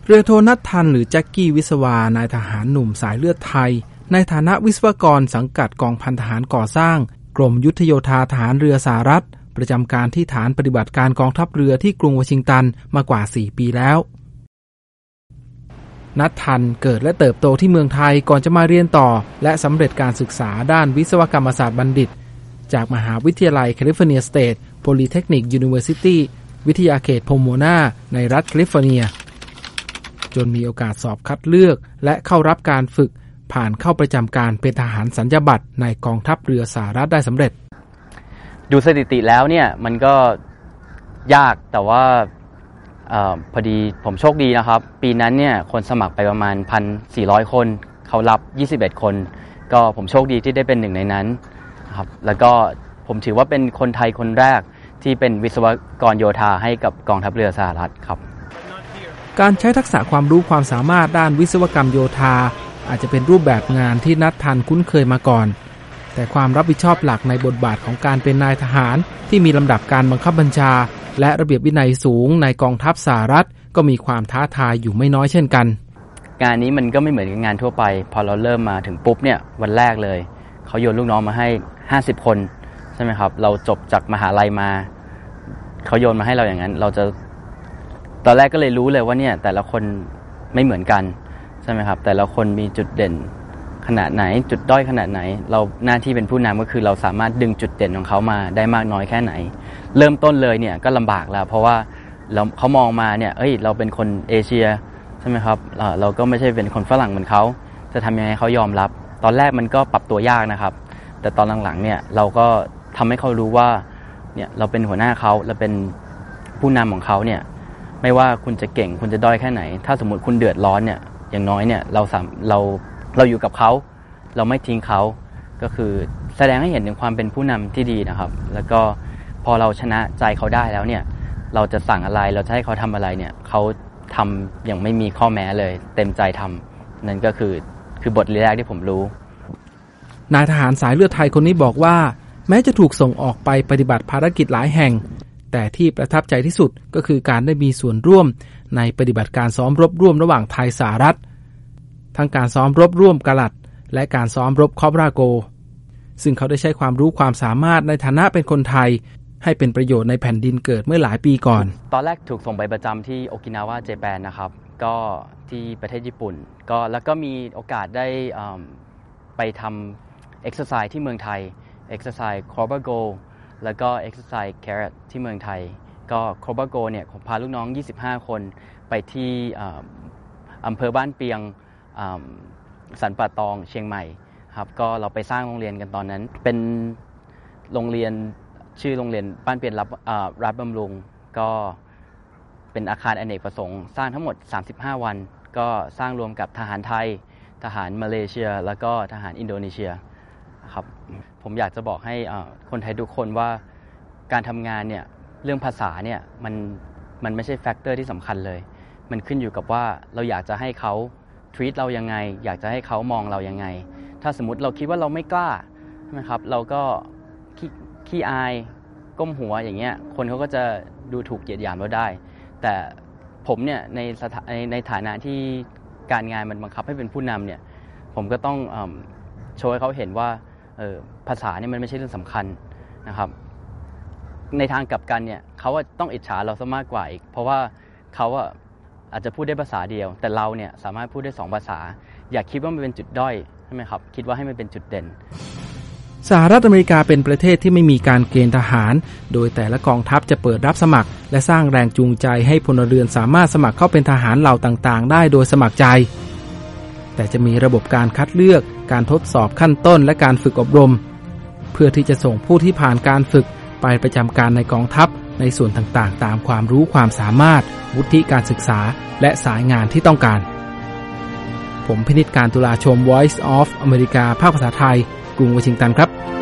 รือโทนัททันหรือแจ็คกี้วิศวานายทหารหนุ่มสายเลือดไทยในฐานะวิศวกรสังกัดกองพันทหารก่อสร้างกรมยุทธโยธาทหารเรือสหรัฐประจำการที่ฐานปฏิบัติการกองทัพเรือที่กรุงวอชิงตันมากว่า4 ปีแล้วนัททันเกิดและเติบโตที่เมืองไทยก่อนจะมาเรียนต่อและสำเร็จการศึกษาด้านวิศวกรรมศาสตร์บัณฑิตจากมหาวิทยาลัยแคลิฟอร์เนียสเตทโพลีเทคนิคยูนิเวอร์ซิตี้วิทยาเขตโพโมนาในรัฐแคลิฟอร์เนียจนมีโอกาสสอบคัดเลือกและเข้ารับการฝึกผ่านเข้าประจำการเป็นทหารสัญญาบัตรในกองทัพเรือสหรัฐได้สำเร็จดูสถิติแล้วเนี่ยมันก็ยากแต่ว่าพอดีผมโชคดีนะครับปีนั้นเนี่ยคนสมัครไปประมาณ 1,400 คนเขารับ21 คนก็ผมโชคดีที่ได้เป็นหนึ่งในนั้นครับแล้วก็ผมถือว่าเป็นคนไทยคนแรกที่เป็นวิศวกรโยธาให้กับกองทัพเรือสหรัฐครับการใช้ทักษะความรู้ความสามารถด้านวิศวกรรมโยธาอาจจะเป็นรูปแบบงานที่นัททันคุ้นเคยมาก่อนแต่ความรับผิดชอบหลักในบทบาทของการเป็นนายทหารที่มีลำดับการบังคับบัญชาและระเบียบวินัยสูงในกองทัพสหรัฐก็มีความท้าทายอยู่ไม่น้อยเช่นกันงานนี้มันก็ไม่เหมือนกับงานทั่วไปพอเราเริ่มมาถึงปุ๊บเนี่ยวันแรกเลยเขาโยนลูกน้องมาให้50 คนใช่ไหมครับเราจบจากมหาลัยมาเขาโยนมาให้เราอย่างนั้นเราจะตอนแรกก็เลยรู้เลยว่าเนี่ยแต่ละคนไม่เหมือนกันใช่ไหมครับแต่ละคนมีจุดเด่นขนาดไหนจุดด้อยขนาดไหนเราหน้าที่เป็นผู้นำก็คือเราสามารถดึงจุดเด่นของเขามาได้มากน้อยแค่ไหนเริ่มต้นเลยเนี่ยก็ลำบากแล้วเพราะว่าเขามองมาเนี่ยเราเป็นคนเอเชียใช่ไหมครับเราก็ไม่ใช่เป็นคนฝรั่งเหมือนเขาจะทำยังไงเขายอมรับตอนแรกมันก็ปรับตัวยากนะครับแต่ตอนหลังๆเนี่ยเราก็ทำให้เขารู้ว่าเนี่ยเราเป็นหัวหน้าเขาเราเป็นผู้นำของเขาเนี่ยไม่ว่าคุณจะเก่งคุณจะด้อยแค่ไหนถ้าสมมติคุณเดือดร้อนเนี่ยอย่างน้อยเนี่ยเราอยู่กับเขาเราไม่ทิ้งเขาก็คือแสดงให้เห็นถึงความเป็นผู้นำที่ดีนะครับแล้วก็พอเราชนะใจเขาได้แล้วเนี่ยเราจะสั่งอะไรเราจะให้เขาทำอะไรเนี่ยเขาทำอย่างไม่มีข้อแม้เลยเต็มใจทำนั่นก็คือบทเรียนแรกที่ผมรู้นายทหารสายเลือดไทยคนนี้บอกว่าแม้จะถูกส่งออกไปปฏิบัติภารกิจหลายแห่งแต่ที่ประทับใจที่สุดก็คือการได้มีส่วนร่วมในปฏิบัติการซ้อมรบร่วมระหว่างไทยสหรัฐทั้งการซ้อมรบร่วมกะลัดและการซ้อมรบคอบราโกซึ่งเขาได้ใช้ความรู้ความสามารถในฐานะเป็นคนไทยให้เป็นประโยชน์ในแผ่นดินเกิดเมื่อหลายปีก่อนตอนแรกถูกส่งไปประจำที่โอกินาวาเจแปนนะครับก็ที่ประเทศญี่ปุ่นแล้วก็มีโอกาสได้ไปทำเอ็กซ์ไซส์ที่เมืองไทยเอ็กซ์ไซส์คอบราโกแล้วก็เอ็กซ์ไซส์แครอทที่เมืองไทยก็คอบราโกเนี่ยผมพาลูกน้อง25 คนไปที่อำเภอบ้านเปียงสันป่าตองเชียงใหม่ครับก็เราไปสร้างโรงเรียนกันตอนนั้นเป็นโรงเรียนชื่อโรงเรียนบ้านเปียงรัฐบำรุงก็เป็นอาคารอเนกประสงค์สร้างทั้งหมด35 วันก็สร้างรวมกับทหารไทยทหารมาเลเซียแล้วก็ทหารอินโดนีเซียครับผมอยากจะบอกให้คนไทยทุกคนว่าการทำงานเนี่ยเรื่องภาษาเนี่ยมันไม่ใช่แฟกเตอร์ที่สำคัญเลยมันขึ้นอยู่กับว่าเราอยากจะให้เขาtreat เรายังไงอยากจะให้เขามองเรายังไงถ้าสมมติเราคิดว่าเราไม่กล้าใช่ไหมครับเราก็ขี้อายก้มหัวอย่างเงี้ยคนเขาก็จะดูถูกเหยียดหยามเราได้แต่ผมเนี่ยในฐานะที่การงานมันบังคับให้เป็นผู้นำเนี่ยผมก็ต้องโชว์ให้เขาเห็นว่าภาษาเนี่ยมันไม่ใช่เรื่องสำคัญนะครับในทางกลับกันเนี่ยเขาต้องอิจฉาเราซะมากกว่าอีกเพราะว่าเขาอาจจะพูดได้ภาษาเดียวแต่เราเนี่ยสามารถพูดได้2 ภาษาอย่าคิดว่ามันเป็นจุดด้อยใช่ไหมครับคิดว่าให้มันเป็นจุดเด่นสหรัฐอเมริกาเป็นประเทศที่ไม่มีการเกณฑ์ทหารโดยแต่ละกองทัพจะเปิดรับสมัครและสร้างแรงจูงใจให้พลเรือนสามารถสมัครเข้าเป็นทหารเหล่าต่างๆได้โดยสมัครใจแต่จะมีระบบการคัดเลือกการทดสอบขั้นต้นและการฝึกอบรมเพื่อที่จะส่งผู้ที่ผ่านการฝึกไปประจำการในกองทัพในส่วนต่างๆตามความรู้ความสามารถวุฒิการศึกษาและสายงานที่ต้องการผมพินิจการตุลาชม Voice of America ภาคภาษาไทยกรุงวอชิงตันครับ